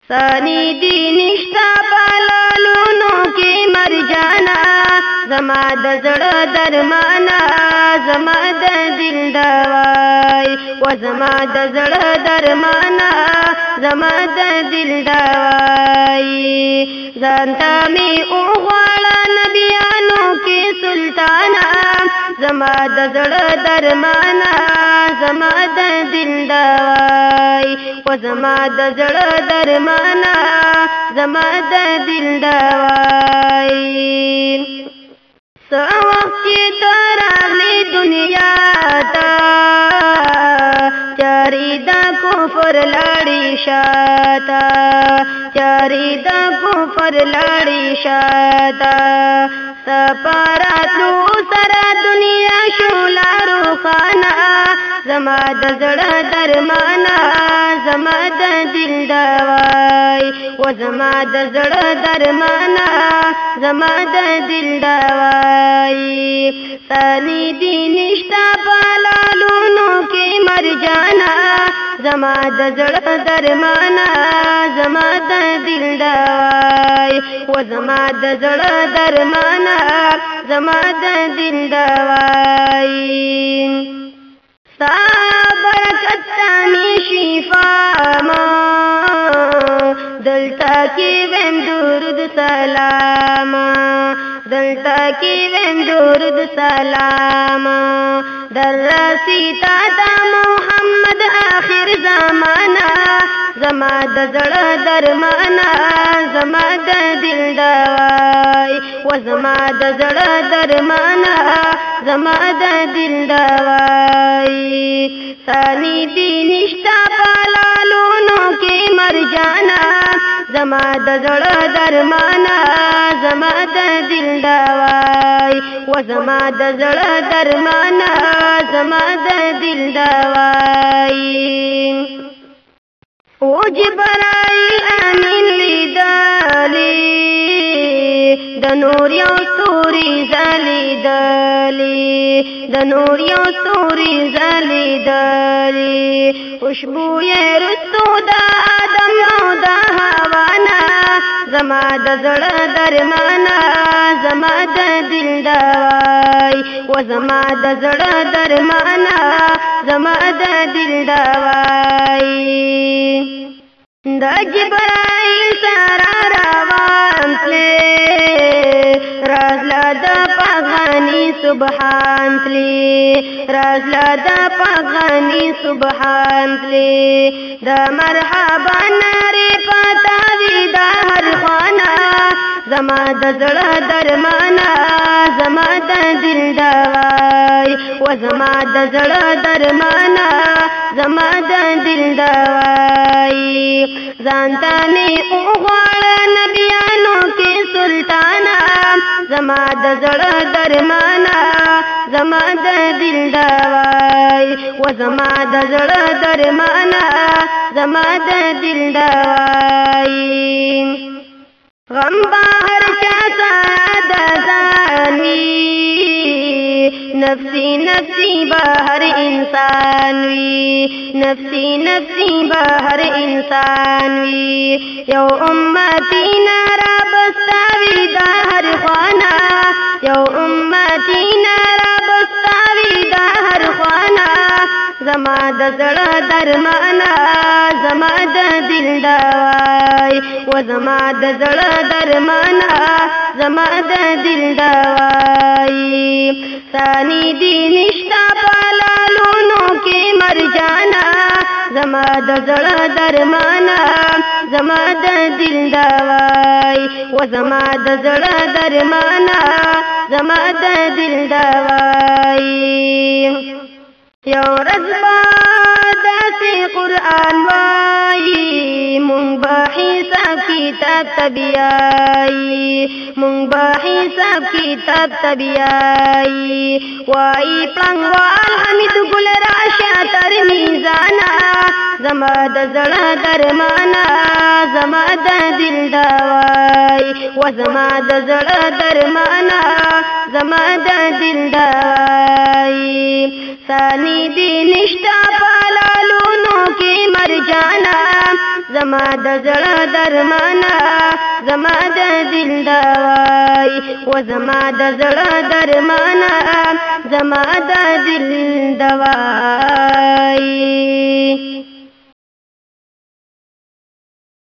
ثاني دی نشتا پالالونو کی مرجانا زما د زړه درمانا زما د دل دواي و زما د زړه درمانا زما د دل دواي ځانته می اوغواړه نبیانو کی سلطانا زما د زړه درمانا زما د دل دواي و زما د زړه درمانا زما د دل دواي سو وخت تراغلی دنیا تا چاری دا کفر لړی شاتا چاری دا کفر لړی شاتا سپاراتلو سره دنیا شولا روخانا زما د زړه درمانا زما د دل دواي و زما د زړه درمانا زما د دل دواي ثاني دی نشتا پالالونو کې مرجانا زما د زړه درمانا زما د دل دواي و زما د زړه درمانا زما د دل دواي برکت تانی شفا ما دلتا کی ویم درود سلام دلتا کی ویم درود سلام در رسیتا دا محمد آخر زمانا زما د زړه درمانا زما د دل دواي و زما د زړه درمانا زما د دل دواي ثاني دی نشتا پالالونو کې مرجانا زما د زړه درمانا زما د دل دواي و زما د زړه درمانا زما د دل دواي او جبرائیل امین لیدلی د نور یو ستوري ځلیدلی د نور یو ستوري ځلیدلی خوشبو یې رستو د آدم او د حوانا زما د زړه درمانا زما د دل دواي و زما د زړه درمانا زما د دل دواي د جبرائیل سره روان تلې رازلا د پاغانی سبحان تلې رازلا د پاغانی سبحان تلې د مرحبا نارې پتا وی د هر خوانا زما د زړه درمانا زما د دل دواي و زما د زړه درمانا زما د دل دواي ځانته می اوغواړه نبیانو کې سلطانا زما د زړه درمانا زما د دل دواي و زما د زړه درمانا زما د دل دواي غم بهر چا ساده ځانوي نفسی نفسی بهر انسان وی نفسی نفسی بهر انسان وی یو امتی نارا بستاوی دا هر خوانا یو امتی نارا بستاوی دا هر خوانا زما د زړه درمانا زما د دل دواي و زما د زړه درمانا زما د دل دواي ثاني دی نشتا پالالونو کې مرجانا زما د زړه درمانا زما د دل دواي و زما د زړه درمانا زما د دل دواي یو ورځ به داسې قرآن وایي مونږ به حساب کتاب ته بیایي مونږ به حساب کتاب ته بیایي وایي پړنګوال حمید ګل راشه تر میزانا زما د زړه درمانا زما د دل دواي و زما د زړه درمانا زما د دل دواي ثاني دی نشتا پالالونو کې مرجانا زما د زړه درمانا زما د دل دوای و زما د زړه درمانا زما د دل دوای